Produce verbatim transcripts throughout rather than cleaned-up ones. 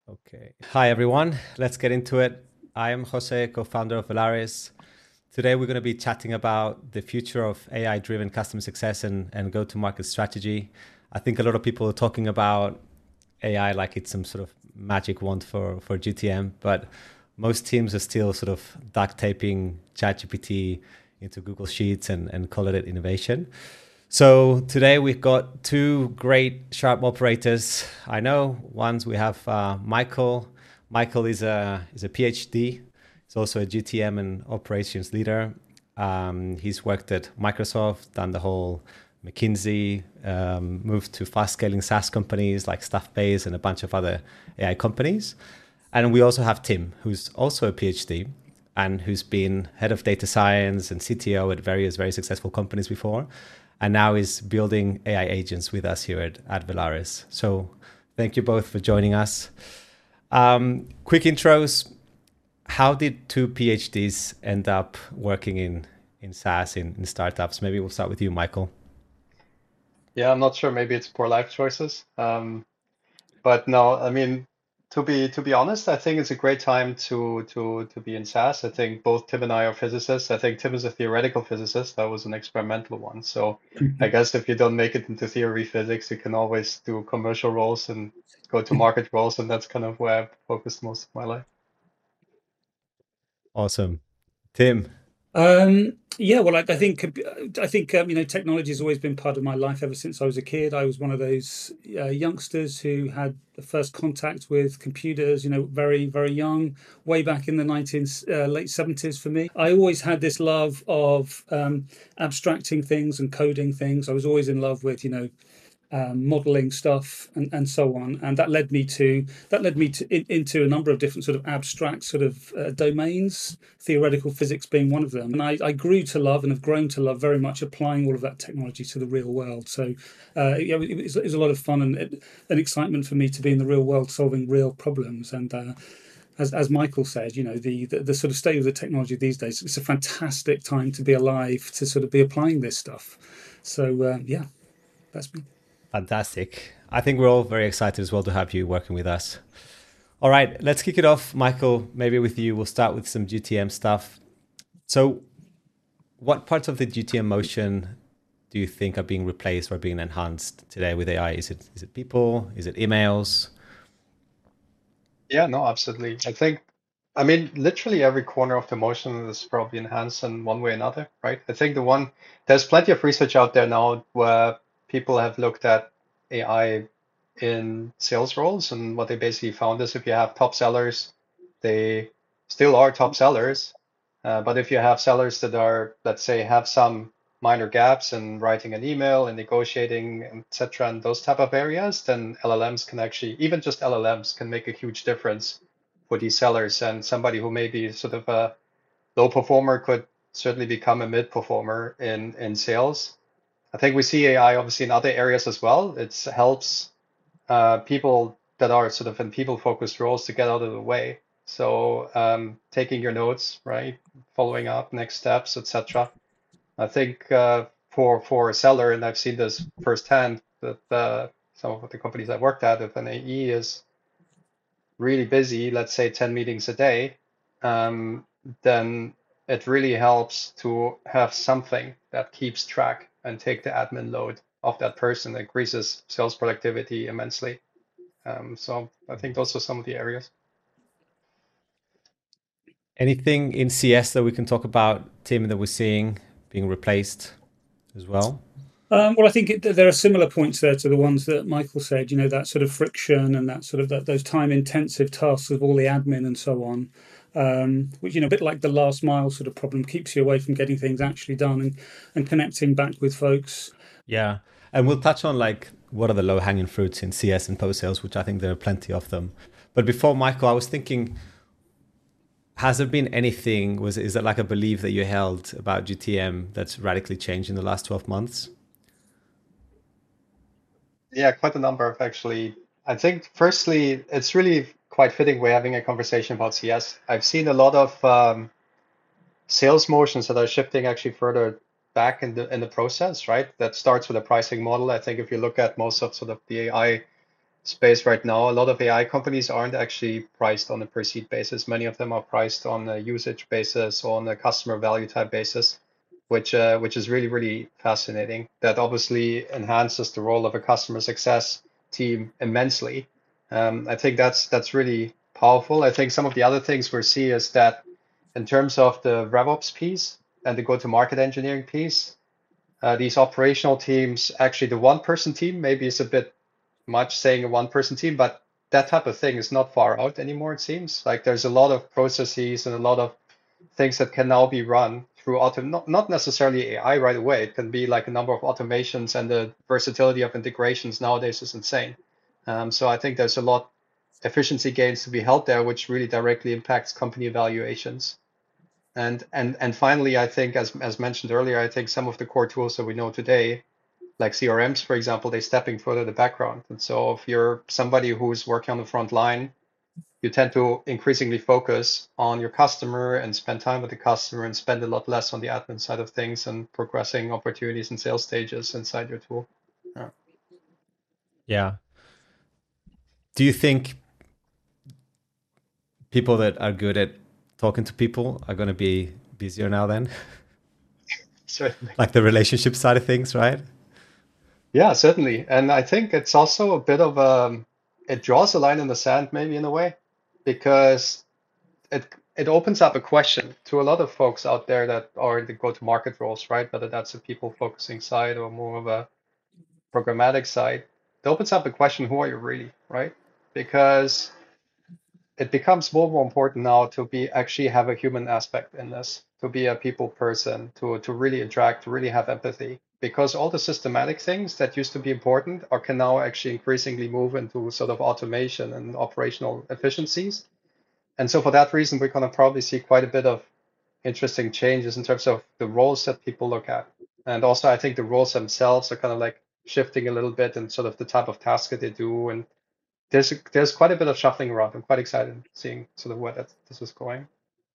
Okay. Hi, everyone. Let's get into it. I am Jose, co-founder of Velaris. Today, we're going to be chatting about the future of A I-driven customer success and, and go-to-market strategy. I think a lot of people are talking about A I like it's some sort of magic wand for, for G T M, but most teams are still sort of duct taping ChatGPT into Google Sheets and, and call it innovation. So today we've got two great sharp operators. I know ones we have uh, Michael. Michael is a is a PhD. He's also a G T M and operations leader. Um, he's worked at Microsoft, done the whole McKinsey, um, moved to fast scaling SaaS companies like Staffbase and a bunch of other A I companies. And we also have Tim, who's also a PhD and who's been head of data science and C T O at various very successful companies before, and now is building A I agents with us here at, at Velaris. So thank you both for joining us. Um, quick intros. How did two PhDs end up working in, in SaaS, in, in startups? Maybe we'll start with you, Michael. Yeah, I'm not sure. Maybe it's poor life choices. Um, but no, I mean, to be to be honest, I think it's a great time to to to be in SaaS. I think both Tim and I are physicists. I think Tim is a theoretical physicist. I was an experimental one. So I guess if you don't make it into theory physics, you can always do commercial roles and go to market roles, and that's kind of where I've focused most of my life. Awesome. Tim. Um, yeah, well, I, I think I think um, you know technology has always been part of my life ever since I was a kid. I was one of those uh, youngsters who had the first contact with computers, you know, very very young, way back in the nineteen uh, late seventies. For me, I always had this love of um, abstracting things and coding things. I was always in love with you know um, modeling stuff and, and so on, and that led me to that led me to in, into a number of different sort of abstract sort of uh, domains, theoretical physics being one of them. And I, I grew to love and have grown to love very much applying all of that technology to the real world. So uh, yeah, it was, it was a lot of fun and an excitement for me to be in the real world solving real problems. And uh, as, as Michael said, you know, the, the the sort of state of the technology these days, it's a fantastic time to be alive, to sort of be applying this stuff. So uh, yeah, that's me. Fantastic. I think we're all very excited as well to have you working with us. All right, let's kick it off. Michael, maybe with you, we'll start with some G T M stuff. So, what parts of the G T M motion do you think are being replaced or being enhanced today with A I? Is it is it people? Is it emails? Yeah, no, absolutely. I think, I mean, literally every corner of the motion is probably enhanced in one way or another, right? I think the one, there's plenty of research out there now where people have looked at A I in sales roles, and what they basically found is if you have top sellers, they still are top sellers. Uh, but if you have sellers that are, let's say, have some minor gaps in writing an email and negotiating, et cetera, and those type of areas, then L L Ms can actually, even just L L Ms can make a huge difference for these sellers. And somebody who may be sort of a low performer could certainly become a mid performer in in sales. I think we see A I obviously in other areas as well. It helps uh, people that are sort of in people focused roles to get out of the way. So um, taking your notes, right, following up, next steps, et cetera. I think uh, for for a seller, and I've seen this firsthand, that uh, some of the companies I worked at, if an A E is really busy, let's say ten meetings a day, um, then it really helps to have something that keeps track and take the admin load of that person. It increases sales productivity immensely. Um, so I think those are some of the areas. Anything in C S that we can talk about, Tim, that we're seeing being replaced as well? Um, well, I think it, there are similar points there to the ones that Michael said. You know, that sort of friction and that sort of that, those time-intensive tasks of all the admin and so on, um, which you know, a bit like the last mile sort of problem, keeps you away from getting things actually done and and connecting back with folks. Yeah. And we'll touch on like what are the low hanging fruits in C S and post sales, which I think there are plenty of them. But before, Michael, I was thinking, has there been anything, was is that like a belief that you held about G T M that's radically changed in the last twelve months? Yeah, quite a number of actually. I think firstly, it's really quite fitting we're having a conversation about C S. I've seen a lot of um, sales motions that are shifting actually further back in the in the process, right? That starts with a pricing model. I think if you look at most of sort of the A I space right now. A lot of A I companies aren't actually priced on a per seat basis. Many of them are priced on a usage basis or on a customer value type basis, which uh, which is really, really fascinating. That obviously enhances the role of a customer success team immensely. Um, I think that's that's really powerful. I think some of the other things we see is that in terms of the RevOps piece and the go-to-market engineering piece, uh, these operational teams, actually the one-person team maybe is a bit much saying a one-person team, but that type of thing is not far out anymore, it seems. Like there's a lot of processes and a lot of things that can now be run through auto, not, not necessarily A I right away. It can be like a number of automations, and the versatility of integrations nowadays is insane. Um, so I think there's a lot efficiency gains to be held there, which really directly impacts company evaluations. And and and finally, I think, as as mentioned earlier, I think some of the core tools that we know today, like C R Ms, for example, they're stepping further the background. And so if you're somebody who's working on the front line, you tend to increasingly focus on your customer and spend time with the customer and spend a lot less on the admin side of things and progressing opportunities and sales stages inside your tool. Yeah. Yeah. Do you think people that are good at talking to people are going to be busier now then? Certainly. Like the relationship side of things, right? Yeah, certainly. And I think it's also a bit of a, it draws a line in the sand maybe in a way, because it it opens up a question to a lot of folks out there that are in the go-to-market roles, right? Whether that's a people-focusing side or more of a programmatic side. It opens up a question, who are you really, right? Because it becomes more and more important now to be actually have a human aspect in this, to be a people person, to to really interact, to really have empathy. Because all the systematic things that used to be important are can now actually increasingly move into sort of automation and operational efficiencies. And so for that reason, we're going to probably see quite a bit of interesting changes in terms of the roles that people look at. And also, I think the roles themselves are kind of like shifting a little bit and sort of the type of task that they do. And there's there's quite a bit of shuffling around. I'm quite excited seeing sort of where that this is going.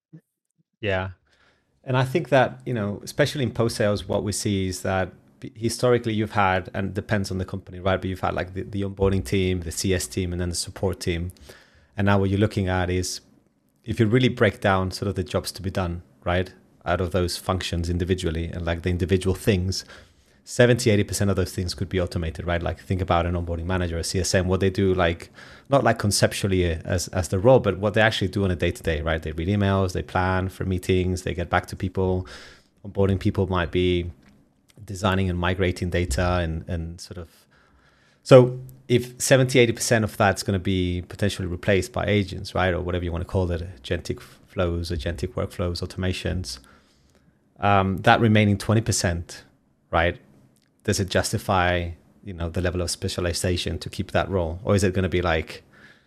Yeah. And I think that, you know, especially in post sales, what we see is that historically you've had, and it depends on the company, right? But you've had like the, the onboarding team, the C S team, and then the support team. And now what you're looking at is, if you really break down sort of the jobs to be done, right, out of those functions individually and like the individual things, seventy, eighty percent of those things could be automated, right? Like think about an onboarding manager, a C S M, what they do, like not like conceptually as, as the role, but what they actually do on a day-to-day, right? They read emails, they plan for meetings, they get back to people. Onboarding people might be designing and migrating data and, and sort of, so if seventy, eighty percent of that's going to be potentially replaced by agents, right? Or whatever you want to call it, agentic flows, agentic workflows, automations, um, that remaining twenty percent, right? Does it justify, you know, the level of specialization to keep that role? Or is it going to be like,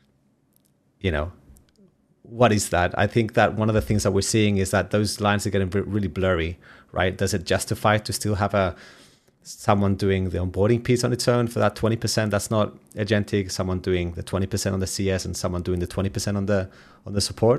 you know, what is that? I think that one of the things that we're seeing is that those lines are getting really blurry, right? Does it justify to still have a someone doing the onboarding piece on its own for that twenty percent that's not agentic, someone doing the twenty percent on the C S and someone doing the twenty percent on the on the support?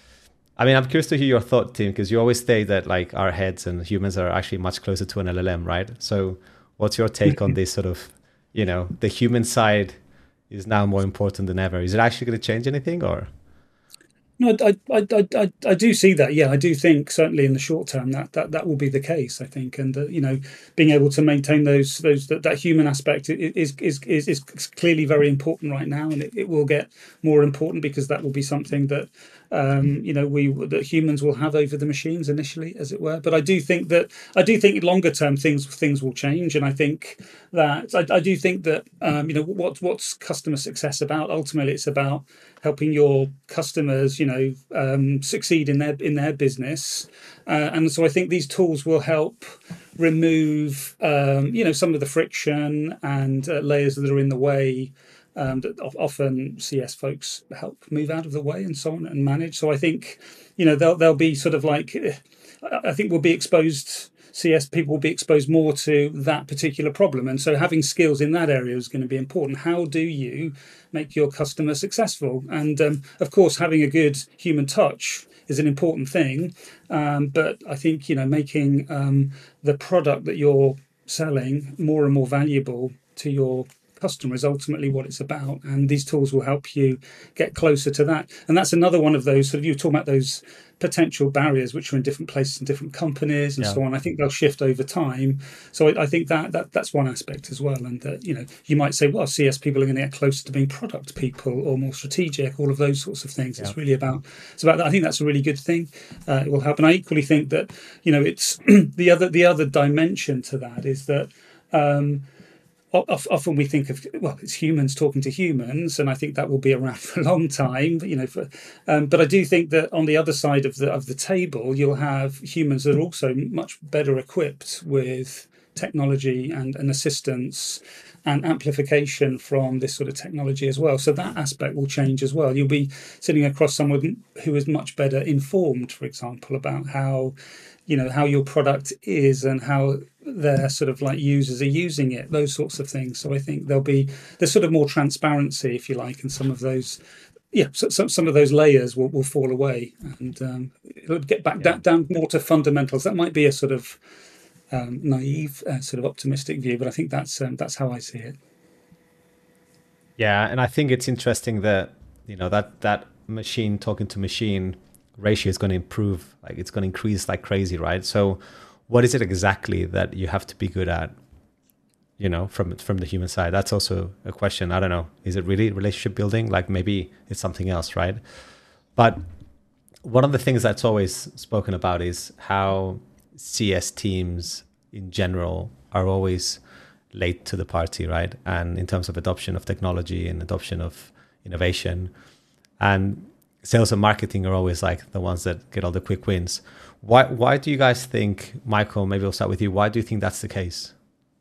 I mean, I'm curious to hear your thought, Tim, because you always say that like our heads and humans are actually much closer to an L L M, right? So what's your take on this sort of, you know, the human side is now more important than ever? Is it actually going to change anything, or? No, I, I, I, I, I do see that. Yeah, I do think certainly in the short term that that, that will be the case. I think, and uh, you know, being able to maintain those those that, that human aspect is is is is clearly very important right now, and it, it will get more important because that will be something that um, you know we that humans will have over the machines initially, as it were. But I do think that I do think longer term things things will change, and I think that I, I do think that um, you know what what's customer success about? Ultimately, it's about helping your customers, you know, um, succeed in their in their business, uh, and so I think these tools will help remove, um, you know, some of the friction and uh, layers that are in the way um, that often C S folks help move out of the way and so on and manage. So I think, you know, they'll they'll be sort of like, I think we'll be exposed. C S people will be exposed more to that particular problem. And so having skills in that area is going to be important. How do you make your customer successful? And um, of course, having a good human touch is an important thing. Um, but I think, you know, making um, the product that you're selling more and more valuable to your customer is ultimately what it's about. And these tools will help you get closer to that. And that's another one of those, sort of, you were talking about those potential barriers which are in different places and different companies and Yeah. so on. I think they'll shift over time. So I, I think that, that that's one aspect as well. And that, you know, you might say, well, C S people are going to get closer to being product people or more strategic, all of those sorts of things. Yeah. It's really about, it's about that. I think that's a really good thing. Uh, it will help. And I equally think that, you know, it's the other, the other dimension to that is that, um, often we think of, well, it's humans talking to humans, and I think that will be around for a long time. You know, for, um, but I do think that on the other side of the of the table, you'll have humans that are also much better equipped with technology and, and assistance and amplification from this sort of technology as well. So that aspect will change as well. You'll be sitting across someone who is much better informed, for example, about how, you know, how your product is and how their sort of like users are using it, those sorts of things. So I think there'll be there's sort of more transparency, if you like, and some of those, yeah, so, so some of those layers will, will fall away, and um, it'll get back Yeah. down, down more to fundamentals. That might be a sort of um, naive, uh, sort of optimistic view, but I think that's um, that's how I see it. Yeah, and I think it's interesting that, you know, that that machine talking to machine ratio is going to improve, like it's going to increase like crazy, right? So what is it exactly that you have to be good at, you know, from from the human side? That's also a question. I don't know. Is it really relationship building? Like maybe it's something else, right? But one of the things that's always spoken about is how C S teams in general are always late to the party, right? And in terms of adoption of technology and adoption of innovation, and sales and marketing are always like the ones that get all the quick wins. Why why do you guys think, Michael, maybe we'll start with you, why do you think that's the case?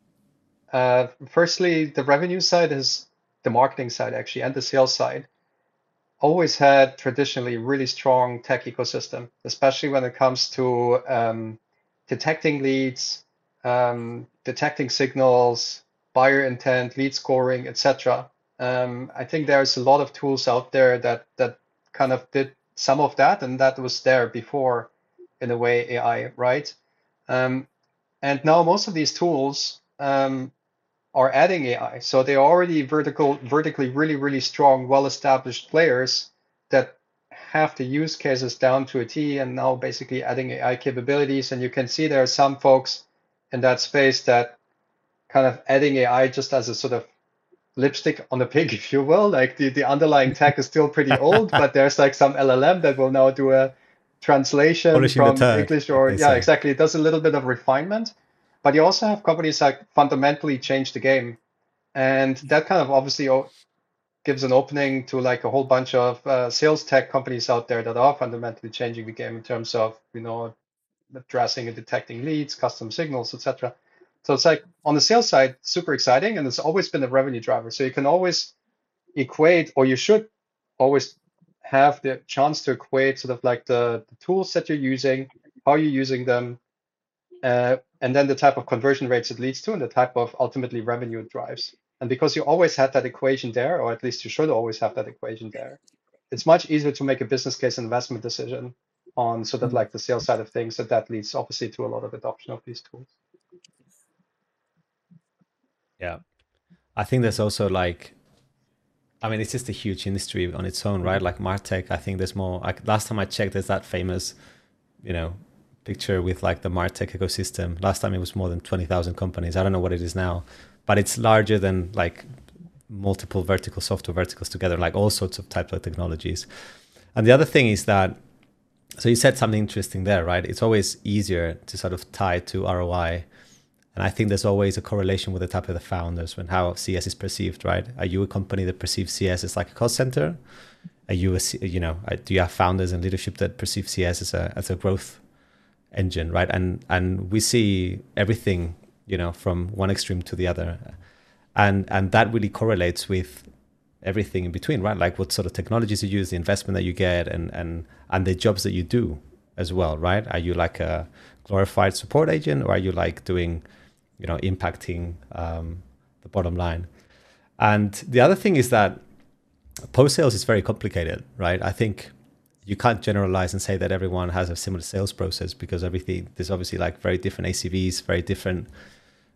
Uh, firstly, the revenue side is the marketing side actually, and the sales side always had traditionally really strong tech ecosystem, especially when it comes to um, detecting leads, um, detecting signals, buyer intent, lead scoring, et cetera. Um, I think there's a lot of tools out there that that kind of did some of that, and that was there before, in a way, A I, right? Um, and now most of these tools um, are adding A I, so they're already vertical, vertically really, really strong, well-established players that have the use cases down to a T, and now basically adding A I capabilities. And you can see there are some folks in that space that kind of adding A I just as a sort of lipstick on the pig, if you will. Like the, the underlying tech is still pretty old, but there's like some L L M that will now do a translation Polishing the from turd, English, like or they yeah, say. exactly. It does a little bit of refinement, but you also have companies that fundamentally change the game, and that kind of obviously o- gives an opening to like a whole bunch of uh, sales tech companies out there that are fundamentally changing the game in terms of, you know, addressing and detecting leads, custom signals, et cetera. So it's like on the sales side, super exciting, and it's always been a revenue driver. So you can always equate, or you should always have the chance to equate sort of like the, the tools that you're using, how you're using them, uh, and then the type of conversion rates it leads to, and the type of ultimately revenue it drives. And because you always had that equation there, or at least you should always have that equation there, it's much easier to make a business case investment decision on sort of like the sales side of things, and that leads obviously to a lot of adoption of these tools. Yeah. I think there's also like, I mean, it's just a huge industry on its own, right? Like MarTech, I think there's more, like last time I checked, there's that famous, you know, picture with like the MarTech ecosystem. Last time it was more than twenty thousand companies. I don't know what it is now, but it's larger than like multiple vertical software verticals together, like all sorts of types of technologies. And the other thing is that, so you said something interesting there, right? It's always easier to sort of tie to R O I. And I think there's always a correlation with the type of the founders and how C S is perceived, right? Are you a company that perceives C S as like a cost center? Are you a, you know, do you have founders and leadership that perceive C S as a as a growth engine, right? And and we see everything, you know, from one extreme to the other, and and that really correlates with everything in between, right? Like what sort of technologies you use, the investment that you get, and and and the jobs that you do as well, right? Are you like a glorified support agent, or are you like doing, you know, impacting um, the bottom line? And the other thing is that post sales is very complicated, right? I think you can't generalize and say that everyone has a similar sales process, because everything, there's obviously like very different A C Vs, very different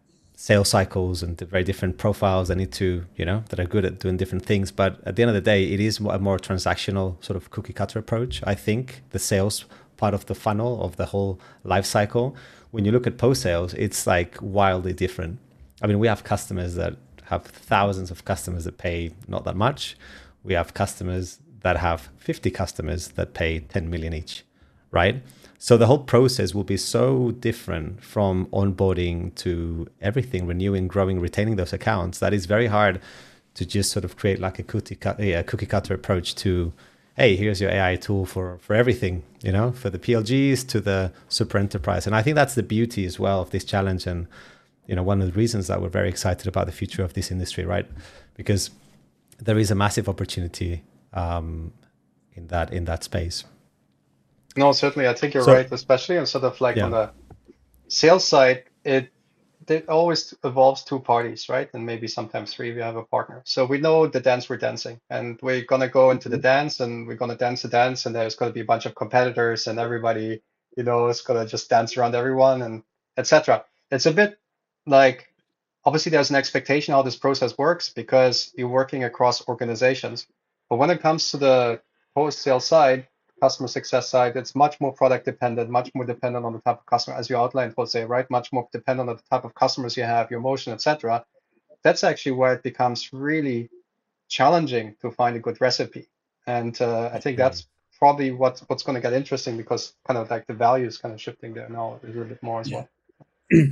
sales cycles and the very different profiles that need to, you know, that are good at doing different things. But at the end of the day, it is a more transactional sort of cookie cutter approach. I think the sales part of the funnel of the whole life cycle, when you look at post sales, it's like wildly different. I mean, we have customers that have thousands of customers that pay not that much. We have customers that have fifty customers that pay ten million each, right? So the whole process will be so different from onboarding to everything, renewing, growing, retaining those accounts, that it's very hard to just sort of create like a cookie, cut, a cookie cutter approach to, hey, here's your A I tool for, for everything, you know, for the P L Gs to the super enterprise. And I think that's the beauty as well of this challenge. And, you know, one of the reasons that we're very excited about the future of this industry, right? Because there is a massive opportunity um, in that in that space. No, certainly. I think you're So- right, especially on sort of like Yeah. on the sales side, it it always involves two parties, right? And maybe sometimes three, we have a partner. So we know the dance we're dancing, and we're gonna go into the dance, and we're gonna dance the dance, and there's gonna be a bunch of competitors, and everybody, you know, is gonna just dance around everyone, and et cetera. It's a bit like, obviously there's an expectation how this process works because you're working across organizations. But when it comes to the post-sale side, customer success side, it's much more product dependent, much more dependent on the type of customer, as you outlined, Jose, right? Much more dependent on the type of customers you have, your motion, et cetera. That's actually where it becomes really challenging to find a good recipe. And uh, I think that's probably what, what's going to get interesting, because kind of like the value is kind of shifting there now a little bit more as Yeah. well.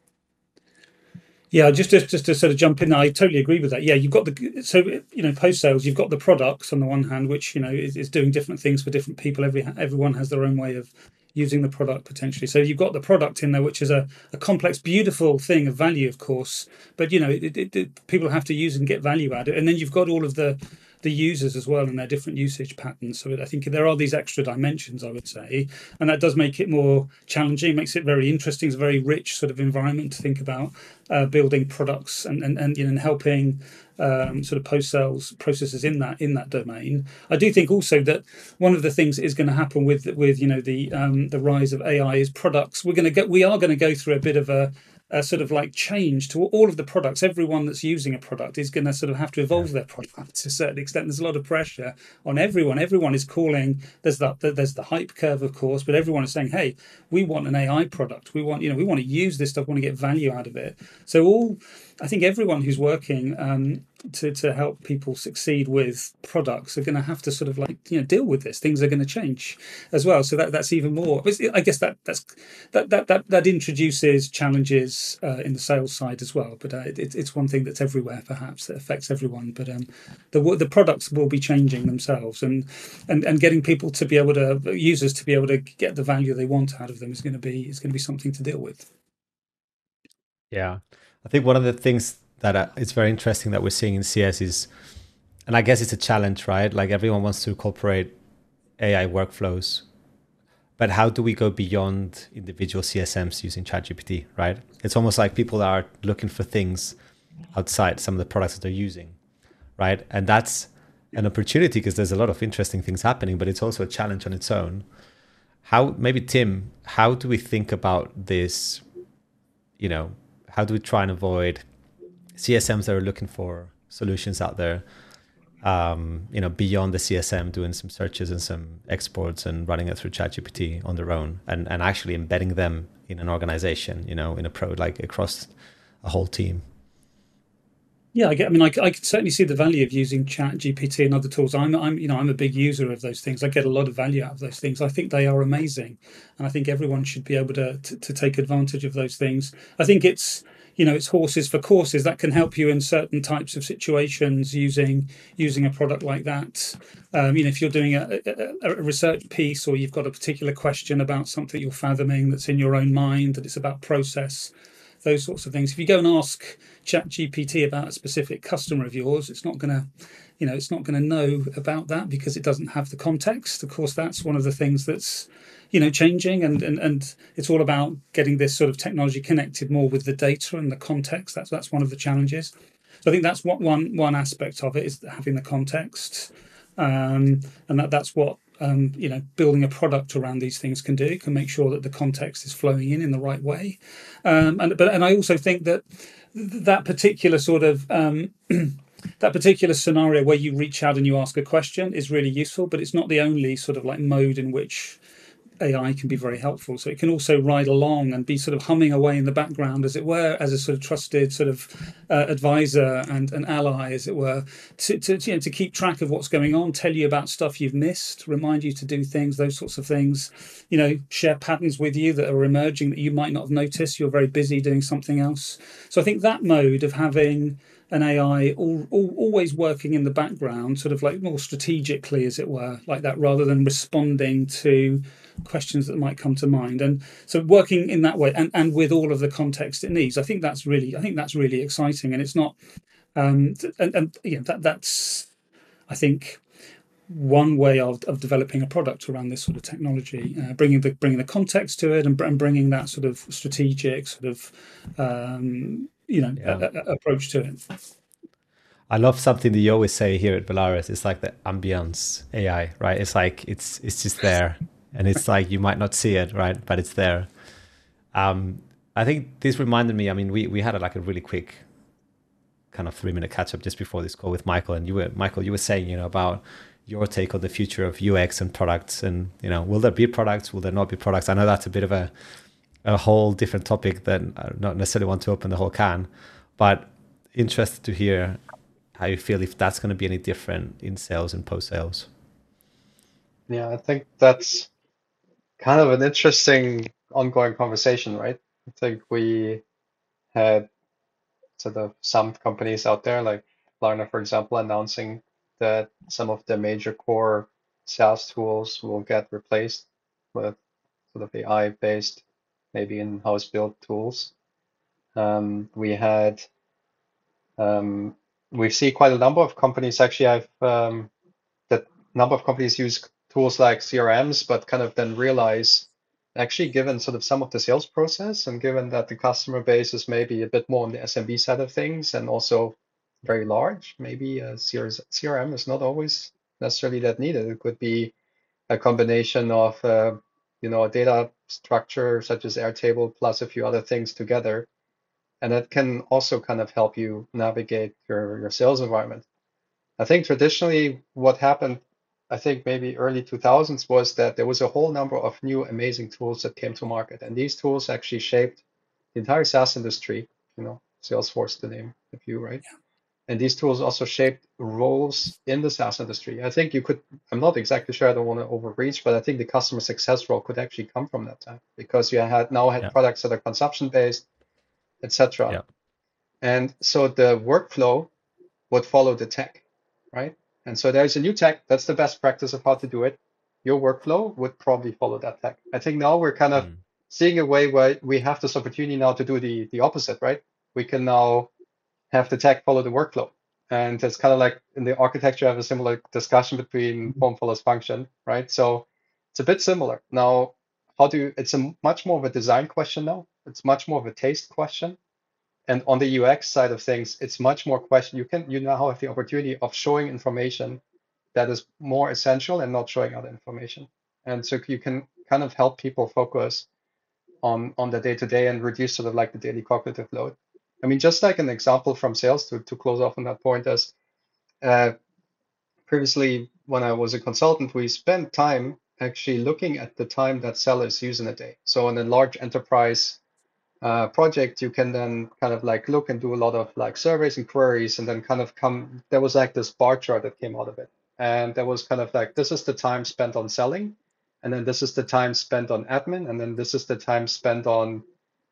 Yeah, just just just to sort of jump in, I totally agree with that. Yeah, you've got the so you know post sales, you've got the products on the one hand, which you know is, is doing different things for different people. Every everyone has their own way of using the product potentially. So you've got the product in there, which is a, a complex, beautiful thing of value, of course. But you know, it, it, it, people have to use and get value out of it. And then you've got all of the the users as well and their different usage patterns. So I think there are these extra dimensions, I would say, and that does make it more challenging, makes it very interesting. It's a very rich sort of environment to think about uh, building products and, and, and, you know, and helping um, sort of post-sales processes in that in that domain. I do think also that one of the things that is going to happen with with you know the um, the rise of A I is products. We're going to get we are going to go through a bit of a a sort of like change to all of the products. Everyone that's using a product is going to sort of have to evolve their product to a certain extent. There's a lot of pressure on everyone. Everyone is calling. There's the there's the hype curve, of course, but everyone is saying, "Hey, we want an A I product. We want you know we want to use this stuff. We want to get value out of it." So all, I think everyone who's working um, to to help people succeed with products are going to have to sort of like you know deal with this. Things are going to change as well. So that that's even more. I guess that that's that that that, that introduces challenges Uh, in the sales side as well, but uh, it, it's one thing that's everywhere, perhaps, that affects everyone. But um, the the products will be changing themselves, and and and getting people to be able to users to be able to get the value they want out of them is going to be is going to be something to deal with. Yeah, I think one of the things that uh, it's very interesting that we're seeing in C S is, and I guess it's a challenge, right? Like everyone wants to incorporate A I workflows. But how do we go beyond individual C S Ms using ChatGPT, right? It's almost like people are looking for things outside some of the products that they're using, right? And that's an opportunity because there's a lot of interesting things happening, but it's also a challenge on its own. How, maybe Tim, how do we think about this? You know, how do we try and avoid C S Ms that are looking for solutions out there? Um, you know, beyond the C S M, doing some searches and some exports and running it through ChatGPT on their own, and, and actually embedding them in an organization, you know, in a pro, like across a whole team. Yeah, I get. I mean, I, I can certainly see the value of using ChatGPT and other tools. I'm, I'm, you know, I'm a big user of those things. I get a lot of value out of those things. I think they are amazing, and I think everyone should be able to to, to take advantage of those things. I think it's. You know, it's horses for courses that can help you in certain types of situations using using a product like that. Um, you know, if you're doing a, a, a research piece or you've got a particular question about something you're fathoming that's in your own mind, that it's about process, those sorts of things. If you go and ask ChatGPT about a specific customer of yours, it's not going to, you know, it's not going to know about that because it doesn't have the context. Of course, that's one of the things that's you know, changing, and, and and it's all about getting this sort of technology connected more with the data and the context. That's that's one of the challenges. So I think that's what one one aspect of it is having the context, um, and that that's what um, you know, building a product around these things can do, can make sure that the context is flowing in in the right way. Um, and but and I also think that that particular sort of um, that particular scenario where you reach out and you ask a question is really useful, but it's not the only sort of like mode in which A I can be very helpful. So it can also ride along and be sort of humming away in the background, as it were, as a sort of trusted sort of uh, advisor and an ally, as it were, to, to, you know, to keep track of what's going on, tell you about stuff you've missed, remind you to do things, those sorts of things, you know, share patterns with you that are emerging that you might not have noticed. You're very busy doing something else. So I think that mode of having an A I all, all, always working in the background, sort of like more strategically, as it were, like that, rather than responding to questions that might come to mind. And so working in that way and, and with all of the context it needs, I think that's really, I think that's really exciting. And it's not, um, and, and you know, that that's, I think, one way of, of developing a product around this sort of technology, uh, bringing the bringing the context to it, and, and bringing that sort of strategic sort of um, you know yeah. a, a approach to it. I love something that you always say here at Velaris. It's like the ambience A I, right? It's like it's it's just there, and it's like you might not see it, right? But it's there. Um, I think this reminded me. I mean, we we had a, like a really quick kind of three minute catch up just before this call with Michael, and you were Michael, you were saying, you know, about your take on the future of U X and products, and you know, will there be products? Will there not be products? I know that's a bit of a a whole different topic that I don't necessarily want to open the whole can, but interested to hear how you feel if that's going to be any different in sales and post sales. Yeah, I think that's kind of an interesting ongoing conversation, right? I think we had sort of some companies out there, like Klarna, for example, announcing that some of the major core SaaS tools will get replaced with sort of A I-based, maybe in-house built tools. Um, we had, um, we see quite a number of companies. Actually, I've um, that number of companies use tools like C R Ms, but kind of then realize, actually, given sort of some of the sales process, and given that the customer base is maybe a bit more on the S M B side of things, and also very large, maybe a C R M is not always necessarily that needed. It could be a combination of, uh, you know, a data structure such as Airtable plus a few other things together. And that can also kind of help you navigate your, your sales environment. I think traditionally what happened, I think maybe early two thousands, was that there was a whole number of new amazing tools that came to market. And these tools actually shaped the entire SaaS industry, you know, Salesforce to name a few, right? Yeah. And these tools also shaped roles in the SaaS industry. I think you could, I'm not exactly sure, I don't want to overreach, but I think the customer success role could actually come from that time, because you had now had yeah. products that are consumption based, et cetera. Yeah. And so the workflow would follow the tech, right? And so there's a new tech, that's the best practice of how to do it. Your workflow would probably follow that tech. I think now we're kind of mm. seeing a way where we have this opportunity now to do the, the opposite, right? We can now have the tech follow the workflow. And it's kind of like in the architecture, I have a similar discussion between form follows function, right? So it's a bit similar. Now, how do you, it's a much more of a design question now. It's much more of a taste question. And on the U X side of things, it's much more question. You can, you now have the opportunity of showing information that is more essential and not showing other information. And so you can kind of help people focus on, on the day-to-day and reduce sort of like the daily cognitive load. I mean, just like an example from sales to, to close off on that point is, uh, previously when I was a consultant, we spent time actually looking at the time that sellers use in a day. So in a large enterprise uh, project, you can then kind of like look and do a lot of like surveys and queries, and then kind of come, there was like this bar chart that came out of it. And there was kind of like, this is the time spent on selling, and then this is the time spent on admin, and then this is the time spent on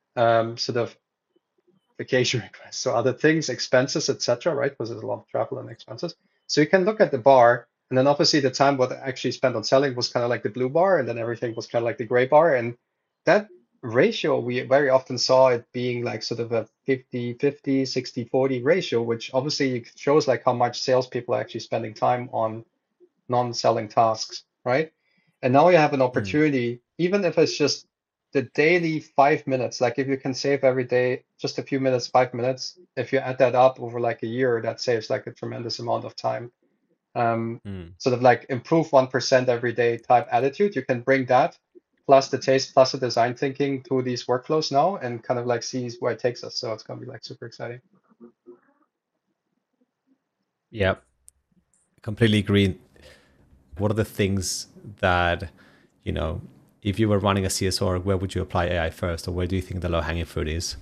um, sort of vacation requests, so other things, expenses, et cetera, right? Because there's a lot of travel and expenses. So you can look at the bar, and then obviously the time what actually spent on selling was kind of like the blue bar, and then everything was kind of like the gray bar. And that ratio, we very often saw it being like sort of a fifty fifty, sixty forty ratio, which obviously shows like how much salespeople are actually spending time on non-selling tasks, right? And now you have an opportunity, mm. even if it's just the daily five minutes, like if you can save every day just a few minutes, five minutes, if you add that up over like a year, that saves like a tremendous amount of time. um, Mm. sort of like improve one percent every day type attitude. You can bring that plus the taste plus the design thinking to these workflows now and kind of like see where it takes us. So it's going to be like super exciting. Yeah, completely agree. What are the things that, you know, if you were running a C S org, where would you apply A I first, or where do you think the low-hanging fruit is?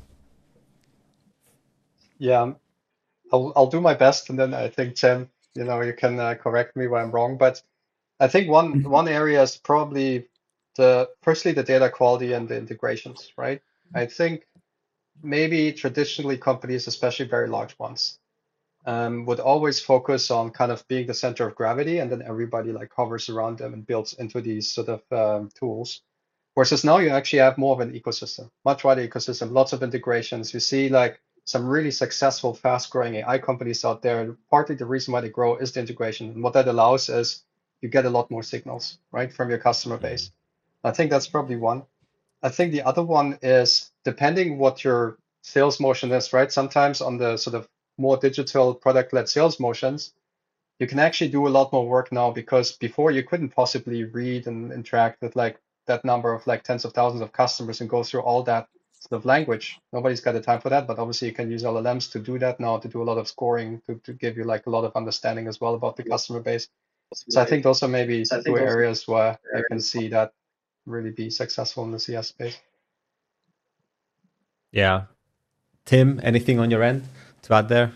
Yeah, I'll I'll do my best, and then I think Tim, you know, you can uh, correct me where I'm wrong. But I think one one area is probably the firstly the data quality and the integrations, right? I think maybe traditionally companies, especially very large ones, um, would always focus on kind of being the center of gravity, and then everybody like hovers around them and builds into these sort of um, tools. Versus now you actually have more of an ecosystem, much wider ecosystem, lots of integrations. You see like some really successful, fast-growing A I companies out there. And partly the reason why they grow is the integration. And what that allows is you get a lot more signals, right, from your customer base. I think that's probably one. I think the other one is depending what your sales motion is, right? Sometimes on the sort of more digital product-led sales motions, you can actually do a lot more work now because before you couldn't possibly read and interact with like that number of like tens of thousands of customers and go through all that sort of language. Nobody's got the time for that, but obviously you can use L L Ms to do that now, to do a lot of scoring, to, to give you like a lot of understanding as well about the customer base. So I think those are maybe two areas where I can see that really be successful in the C S space. Yeah. Tim, anything on your end to add there?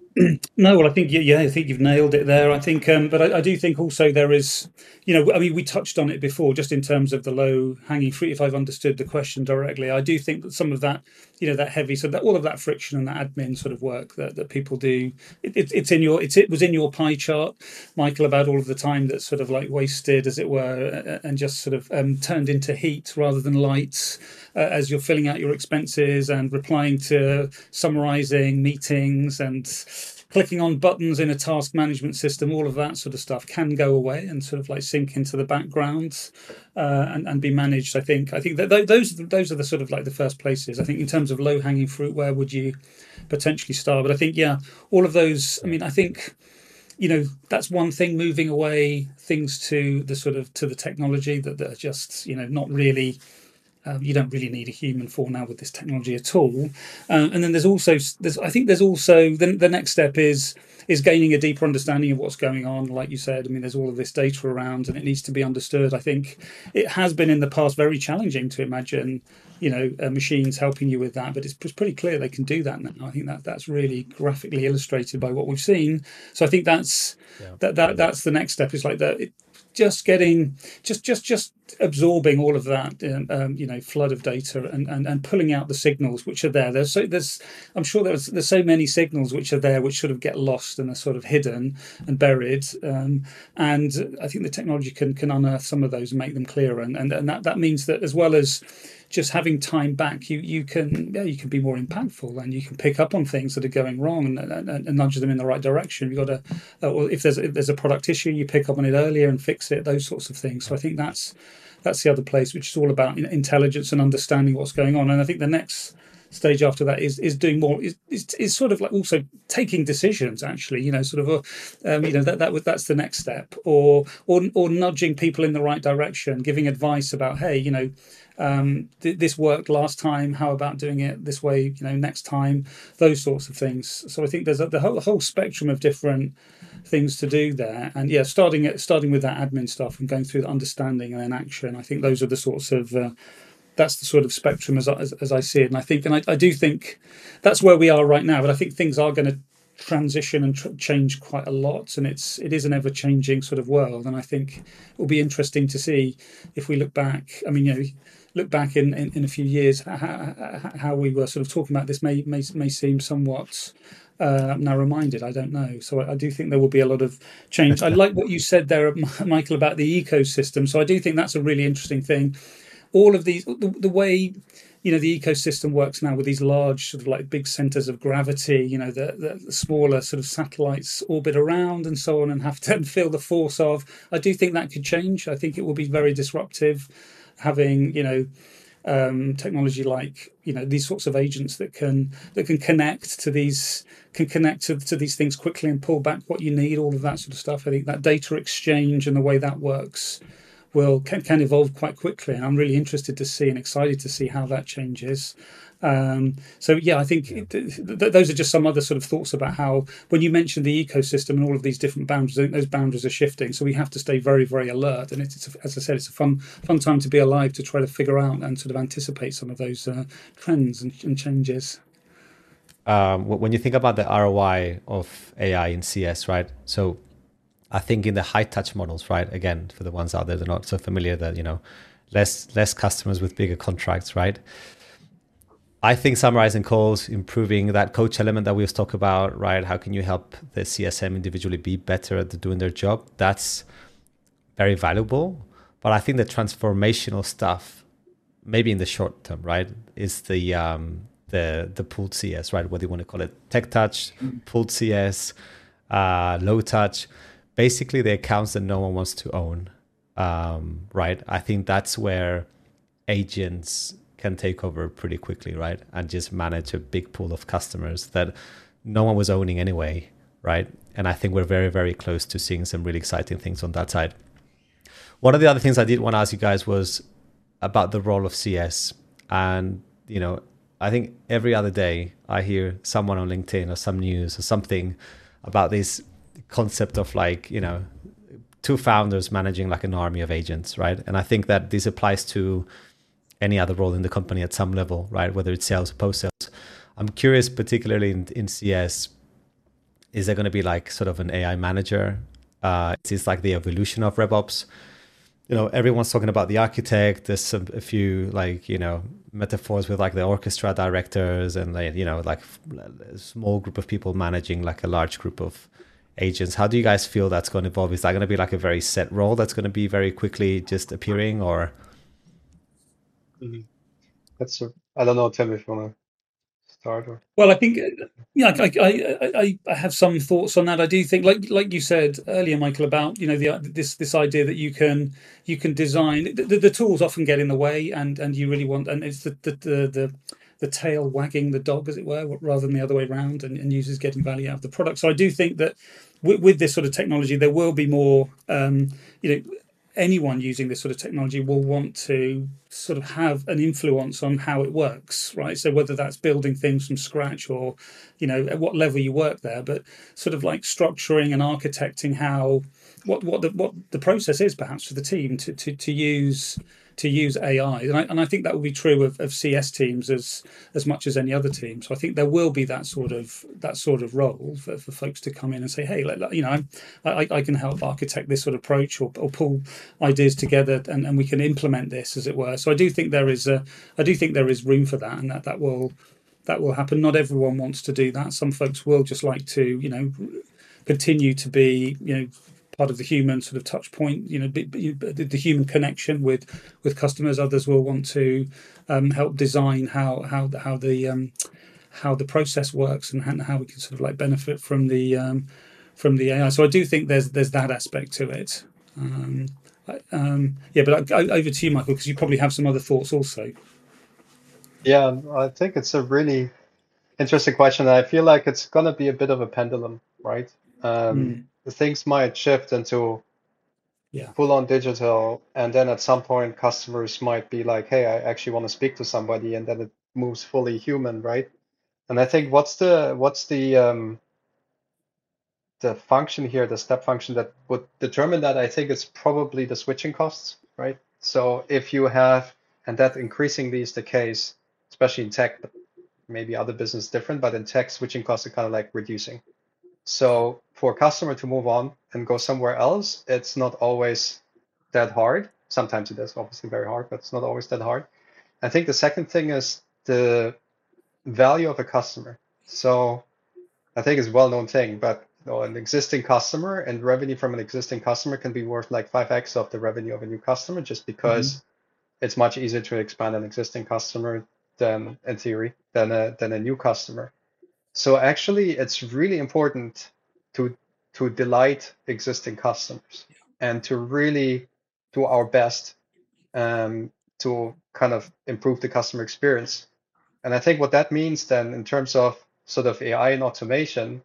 No, well, I think yeah, I think you've nailed it there. I think, um, but I, I do think also there is, you know, I mean, we touched on it before, just in terms of the low hanging fruit. If I've understood the question directly, I do think that some of that, you know, that heavy, so that all of that friction and that admin sort of work that, that people do, it, it, it's in your, it's it was in your pie chart, Michael, about all of the time that's sort of like wasted, as it were, and just sort of um, turned into heat rather than light. Uh, as you're filling out your expenses and replying to summarizing meetings and clicking on buttons in a task management system, all of that sort of stuff can go away and sort of like sink into the background uh, and, and be managed. I think I think that th- those those are the sort of like the first places. I think in terms of low hanging fruit, where would you potentially start? But I think, yeah, all of those, I mean, I think, you know, that's one thing, moving away things to the sort of to the technology that, that are just, you know, not really, Um, you don't really need a human for now with this technology at all. Uh, and then there's also, there's, I think there's also the, the next step is is gaining a deeper understanding of what's going on. Like you said, I mean, there's all of this data around, and it needs to be understood. I think it has been in the past very challenging to imagine, you know, uh, machines helping you with that, but it's pretty clear they can do that now. I think that that's really graphically illustrated by what we've seen. So I think that's yeah. that that that's the next step. Is like that. It, just getting just just just absorbing all of that um, you know flood of data and, and and pulling out the signals which are there there's so there's I'm sure there's there's so many signals which are there which sort of get lost and are sort of hidden and buried, um, and I think the technology can can unearth some of those and make them clearer, and and, and that that means that as well as just having time back, you you can yeah, you can be more impactful, and you can pick up on things that are going wrong and, and, and nudge them in the right direction. You've got to, uh, or if there's if there's a product issue, you pick up on it earlier and fix it. Those sorts of things. So I think that's that's the other place, which is all about, you know, intelligence and understanding what's going on. And I think the next stage after that is is doing more is, is is sort of like also taking decisions, actually, you know, sort of a, um, you know that that that's the next step, or or or nudging people in the right direction, giving advice about, hey, you know, um, th- this worked last time, how about doing it this way, you know, next time, those sorts of things. So I think there's a, the whole, whole spectrum of different things to do there, and yeah, starting at starting with that admin stuff and going through the understanding and then action. I think those are the sorts of uh, that's the sort of spectrum as, as as I see it, and I think, and I, I do think that's where we are right now. But I think things are going to transition and tr- change quite a lot, and it's it is an ever changing sort of world. And I think it will be interesting to see if we look back. I mean, you know, look back in, in, in a few years, how, how we were sort of talking about this may may may seem somewhat uh, narrow-minded. I don't know. So I, I do think there will be a lot of change. I like what you said there, Michael, about the ecosystem. So I do think that's a really interesting thing. All of these, the, the way, you know, the ecosystem works now with these large sort of like big centers of gravity, you know, the, the, the smaller sort of satellites orbit around and so on and have to feel the force of. I do think that could change. I think it will be very disruptive, having, you know, um, technology like you know these sorts of agents that can that can connect to these can connect to, to these things quickly and pull back what you need, all of that sort of stuff. I think that data exchange and the way that works will can, can evolve quite quickly, and I'm really interested to see and excited to see how that changes. Um, so yeah, I think Yeah. th- th- those are just some other sort of thoughts about how, when you mentioned the ecosystem and all of these different boundaries, I think those boundaries are shifting. So we have to stay very, very alert. And it's, it's as I said, it's a fun, fun time to be alive to try to figure out and sort of anticipate some of those uh, trends and, and changes. Um, wh- when you think about the R O I of A I in C S, right? So I think in the high touch models, right? Again, for the ones out there that are not so familiar, that you know, less less customers with bigger contracts, right? I think summarizing calls, improving that coach element that we was talk about, right? How can you help the C S M individually be better at doing their job? That's very valuable. But I think the transformational stuff, maybe in the short term, right, is the um, the the pooled C S, right? Whether you want to call it tech touch, pooled C S, uh, low touch, basically the accounts that no one wants to own, um, right? I think that's where agents can take over pretty quickly, right? And just manage a big pool of customers that no one was owning anyway, right? And I think we're very, very close to seeing some really exciting things on that side. One of the other things I did want to ask you guys was about the role of C S. And, you know, I think every other day I hear someone on LinkedIn or some news or something about this concept of like, you know, two founders managing like an army of agents, right? And I think that this applies to any other role in the company at some level, right? Whether it's sales or post-sales. I'm curious, particularly in, in C S, is there going to be like sort of an A I manager? Uh, is this like the evolution of RevOps? You know, everyone's talking about the architect. There's some, a few like, you know, metaphors with like the orchestra directors and like, you know, like a small group of people managing like a large group of agents. How do you guys feel that's going to evolve? Is that going to be like a very set role that's going to be very quickly just appearing, or? Mhm. That's a, I don't know, Tim, if you want to start or. Well, I think, uh, yeah, I, I, I, I have some thoughts on that. I do think, like like you said earlier, Michael, about you know the this this idea that you can you can design the, the, the tools often get in the way, and and you really want, and it's the the the, the the tail wagging the dog, as it were, rather than the other way around, and, and users getting value out of the product. So I do think that with, with this sort of technology, there will be more, um, you know, anyone using this sort of technology will want to sort of have an influence on how it works, right? So whether that's building things from scratch or, you know, at what level you work there, but sort of like structuring and architecting how what what the what the process is perhaps for the team to to to use to use A I, and I, and I think that will be true of, of C S teams as as much as any other team. So I think there will be that sort of that sort of role for, for folks to come in and say, hey, like, you know, I, I can help architect this sort of approach, or, or pull ideas together, and, and we can implement this, as it were. So I do think there is a I do think there is room for that, and that that will that will happen. Not everyone wants to do that. Some folks will just like to, you know, continue to be, you know, part of the human sort of touch point, you know, be, be, the, the human connection with with customers. Others will want to um, help design how how how the um, how the process works, and how, how we can sort of like benefit from the um, from the A I. So I do think there's there's that aspect to it. Um, um, yeah, but I, I, over to you, Michael, because you probably have some other thoughts also. Yeah, I think it's a really interesting question. I feel like it's gonna be a bit of a pendulum, right? Um, Mm, the things might shift into yeah. full on digital, and then at some point customers might be like, hey, I actually want to speak to somebody, and then it moves fully human, right? And I think what's the what's the um, the function here, the step function that would determine that, I think it's probably the switching costs, right? So if you have, and that increasingly is the case, especially in tech, but maybe other business different, but in tech, switching costs are kind of like reducing. So for a customer to move on and go somewhere else, it's not always that hard. Sometimes it is obviously very hard, but it's not always that hard. I think the second thing is the value of a customer. So I think it's a well-known thing, but you know, an existing customer and revenue from an existing customer can be worth like five x of the revenue of a new customer, just Mm-hmm. because it's much easier to expand an existing customer than, in theory, than a than a new customer. So actually, it's really important to to delight existing customers and to really do our best um, to kind of improve the customer experience. And I think what that means then in terms of sort of A I and automation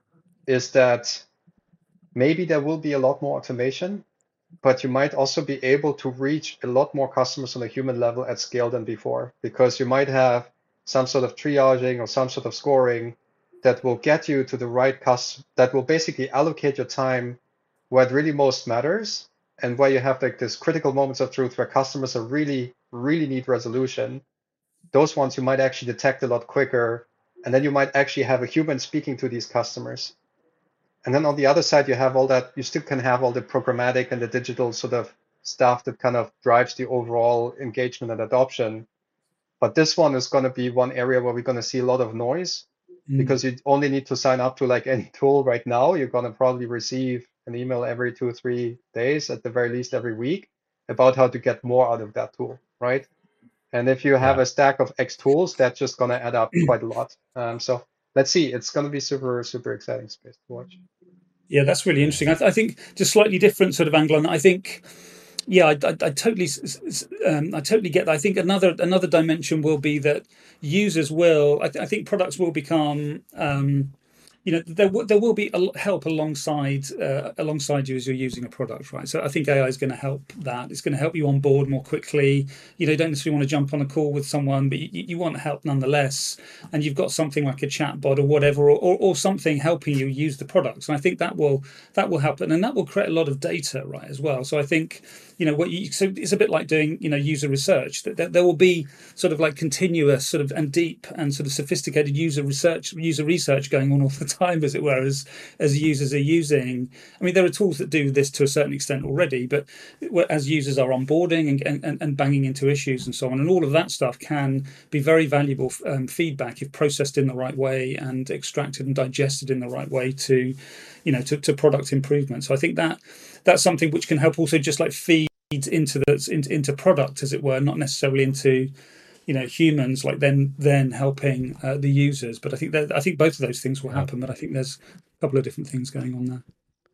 is that maybe there will be a lot more automation, but you might also be able to reach a lot more customers on a human level at scale than before, because you might have some sort of triaging or some sort of scoring that will get you to the right customer, that will basically allocate your time where it really most matters and where you have like this critical moments of truth where customers are really, really need resolution. Those ones you might actually detect a lot quicker, and then you might actually have a human speaking to these customers. And then on the other side, you have all that, you still can have all the programmatic and the digital sort of stuff that kind of drives the overall engagement and adoption. But this one is going to be one area where we're going to see a lot of noise, Mm. because you only need to sign up to like any tool right now. You're going to probably receive an email every two or three days, at the very least every week, about how to get more out of that tool, right? And if you have Yeah. a stack of X tools, that's just going to add up quite a lot. Um, so let's see. It's going to be super, super exciting space to watch. Yeah, that's really interesting. I, th- I think just slightly different sort of angle on that. I think, yeah, I, I, I totally, um, I totally get that. I think another another dimension will be that users will. I, th- I think products will become. Um, you know, there w- there will be a help alongside uh, alongside you as you're using a product, right? So I think A I is going to help that. It's going to help you on board more quickly. You know, you don't necessarily want to jump on a call with someone, but you, you want help nonetheless. And you've got something like a chat bot or whatever, or, or, or something helping you use the products. And I think that will that will help, and then that will create a lot of data, right, as well. So I think, you know, what you so it's a bit like doing, you know, user research. That there, there will be sort of like continuous sort of and deep and sort of sophisticated user research user research going on all the time, as it were, as as users are using. I mean, there are tools that do this to a certain extent already, but as users are onboarding and and, and banging into issues and so on, and all of that stuff can be very valuable um, feedback if processed in the right way and extracted and digested in the right way to, you know, to, to product improvement. So I think that that's something which can help also just like feed into the into, into product, as it were, not necessarily into, you know, humans, like then then helping uh, the users. But I think that I think both of those things will happen. But I think there's a couple of different things going on there.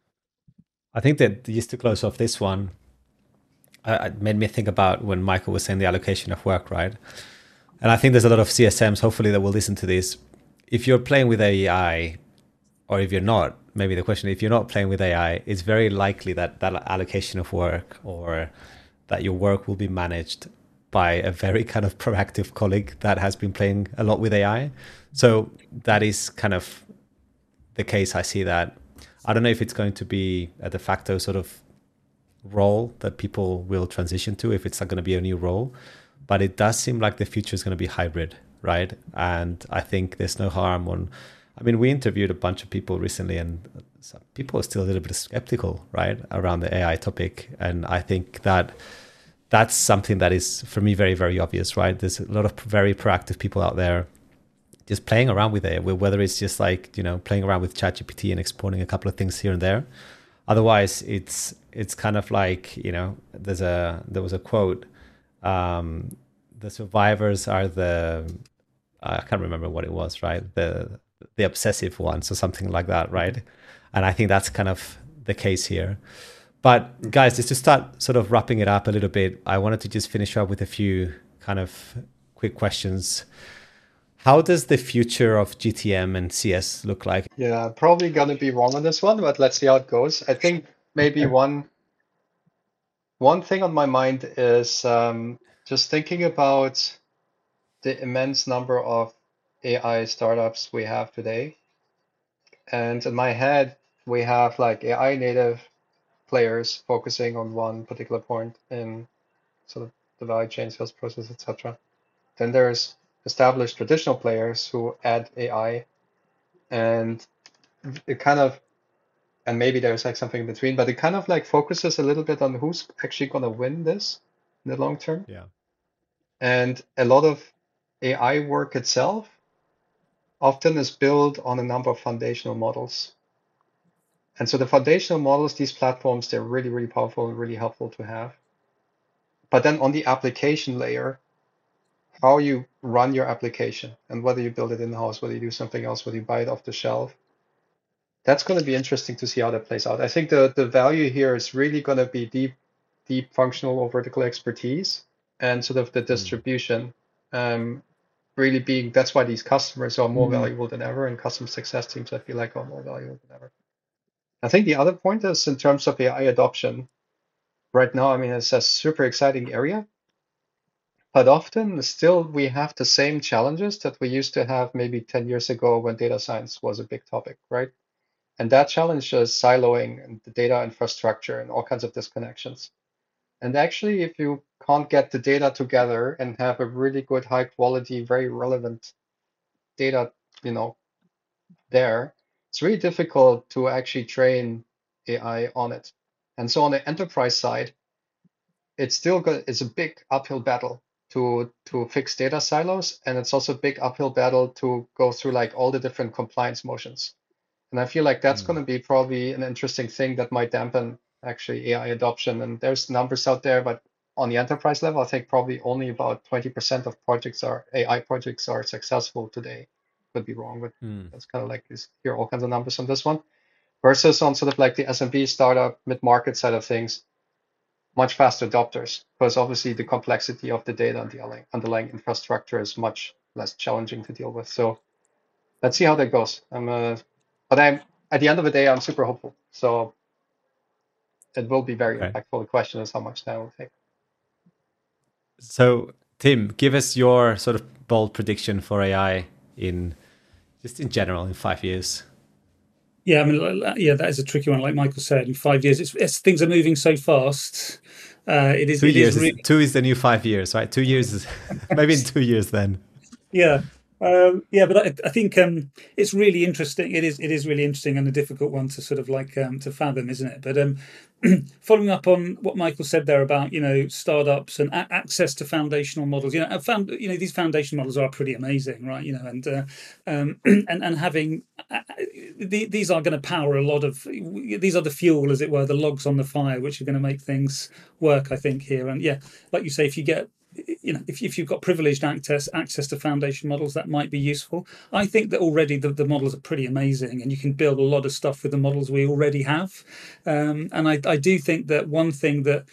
I think that just to close off this one, uh, it made me think about when Michael was saying the allocation of work, right? And I think there's a lot of C S Ms, hopefully, that will listen to this. If you're playing with A I, or if you're not, maybe the question, if you're not playing with A I, it's very likely that that allocation of work or that your work will be managed by a very kind of proactive colleague that has been playing a lot with A I. So that is kind of the case. I see that. I don't know if it's going to be a de facto sort of role that people will transition to, if it's not going to be a new role, but it does seem like the future is going to be hybrid, right? And I think there's no harm on, I mean, we interviewed a bunch of people recently, and some people are still a little bit skeptical, right, around the A I topic. And I think that that's something that is, for me, very, very obvious, right? There's a lot of very proactive people out there just playing around with it, whether it's just like, you know, playing around with ChatGPT and exporting a couple of things here and there. Otherwise, it's it's kind of like, you know, there's a there was a quote, um, the survivors are the, I can't remember what it was, right? The the obsessive ones or something like that, right? And I think that's kind of the case here. But guys, just to start sort of wrapping it up a little bit, I wanted to just finish up with a few kind of quick questions. How does the future of G T M and C S look like? Yeah, probably gonna be wrong on this one, but let's see how it goes. I think maybe one one thing on my mind is um, just thinking about the immense number of A I startups we have today. And in my head, we have like A I native players focusing on one particular point in sort of the value chain, sales process, et cetera. Then there's established traditional players who add A I, and it kind of, and maybe there's like something in between, but it kind of like focuses a little bit on who's actually going to win this in the long term. Yeah. And a lot of A I work itself often is built on a number of foundational models. And so the foundational models, these platforms, they're really, really powerful and really helpful to have. But then on the application layer, how you run your application and whether you build it in-house, whether you do something else, whether you buy it off the shelf, that's going to be interesting to see how that plays out. I think the, the value here is really going to be deep, deep functional or vertical expertise and sort of the distribution um, really being, that's why these customers are more valuable than ever, and customer success teams, I feel like, are more valuable than ever. I think the other point is in terms of A I adoption. Right now, I mean, it's a super exciting area, but often still we have the same challenges that we used to have maybe ten years ago when data science was a big topic, right? And that challenge is siloing and the data infrastructure and all kinds of disconnections. And actually, if you can't get the data together and have a really good, high quality, very relevant data, you know, there, it's really difficult to actually train A I on it. And so on the enterprise side, it's still good. It's a big uphill battle to to fix data silos, and it's also a big uphill battle to go through like all the different compliance motions. And I feel like that's mm. going to be probably an interesting thing that might dampen actually A I adoption. And there's numbers out there, but on the enterprise level, I think probably only about twenty percent of projects are A I projects are successful today. Could be wrong, but mm. that's kind of like this, hear all kinds of numbers on this one. Versus on sort of like the S M B startup mid-market side of things, much faster adopters, because obviously the complexity of the data and the underlying infrastructure is much less challenging to deal with. So let's see how that goes. I'm, uh, but I'm at the end of the day, I'm super hopeful. So it will be very okay. impactful. The question is how much time it will take. So Tim, give us your sort of bold prediction for A I in just in general in five years. Yeah, I mean, yeah, that is a tricky one. Like Michael said, in five years, it's, it's things are moving so fast. Uh, it is two it years. Is really... Two is the new five years, right? Two years is maybe in two years then. Yeah, um, yeah, but I, I think um, it's really interesting. It is it is really interesting and a difficult one to sort of like um, to fathom, isn't it? But um, following up on what Michael said there about, you know, startups and a- access to foundational models, you know, found, you know, these foundation models are pretty amazing, right? You know, and uh, um, and and having uh, the, these are going to power a lot of, these are the fuel, as it were, the logs on the fire, which are going to make things work, I think, here. And yeah, like you say, if you get, you know, if, if you've got privileged access access to foundation models, that might be useful. I think that already the, the models are pretty amazing, and you can build a lot of stuff with the models we already have. Um, and I, I do think that one thing that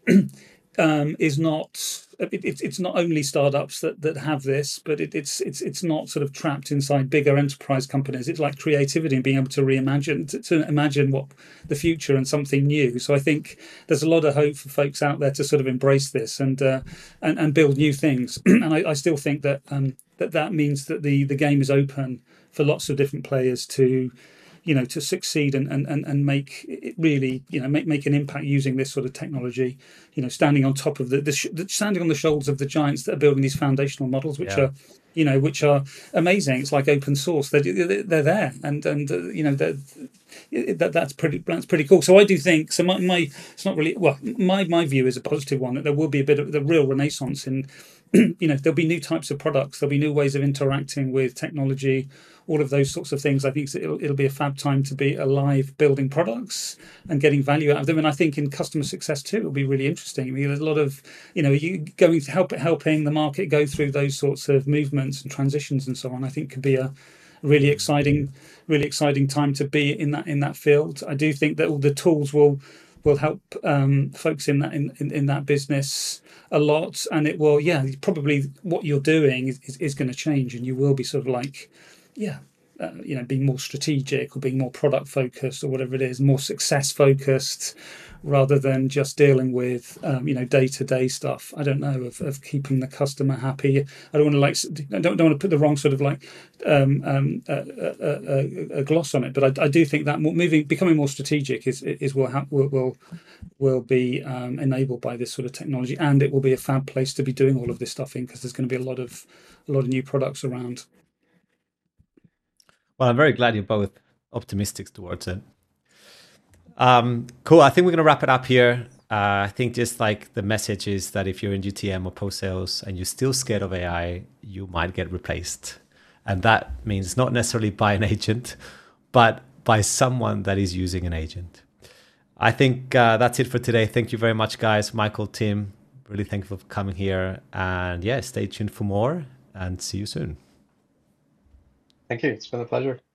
um, is not, it, it's it's not only startups that, that have this, but it, it's it's it's not sort of trapped inside bigger enterprise companies. It's like creativity and being able to reimagine, to, to imagine what the future and something new. So I think there's a lot of hope for folks out there to sort of embrace this and uh, and, and build new things. And I, I still think that um, that that means that the the game is open for lots of different players to, you know, to succeed and and and make it really, you know, make make an impact using this sort of technology. You know, standing on top of the, the, sh- the standing on the shoulders of the giants that are building these foundational models, which yeah. are, you know, which are amazing. It's like open source. They're they're there, and and uh, you know that that's pretty that's pretty cool. So I do think so. My, my it's not really well. My my view is a positive one, that there will be a bit of the real renaissance in. You know, there'll be new types of products. There'll be new ways of interacting with technology. All of those sorts of things. I think it'll, it'll be a fab time to be alive, building products and getting value out of them. And I think in customer success too, it'll be really interesting. I mean, there's a lot of, you know, you going to help helping the market go through those sorts of movements and transitions and so on. I think could be a really exciting, really exciting time to be in that in that field. I do think that all the tools will will help um, folks in that in, in, in that business a lot, and it will, yeah, probably what you're doing is, is, is going to change, and you will be sort of like. Yeah, uh, you know, being more strategic or being more product focused or whatever it is, more success focused, rather than just dealing with, um, you know, day to day stuff. I don't know, of, of keeping the customer happy. I don't want to like, I don't, don't want to put the wrong sort of like um, um, uh, uh, uh, a gloss on it, but I, I do think that moving, becoming more strategic is is will ha- will, will will be um, enabled by this sort of technology, and it will be a fab place to be doing all of this stuff in, because there's going to be a lot of a lot of new products around. Well, I'm very glad you're both optimistic towards it. Um, cool. I think we're going to wrap it up here. Uh, I think just like the message is that if you're in G T M or post sales and you're still scared of A I, you might get replaced. And that means not necessarily by an agent, but by someone that is using an agent. I think uh, that's it for today. Thank you very much, guys. Michael, Tim, really thank you for coming here. And yeah, stay tuned for more and see you soon. Thank you. It's been a pleasure.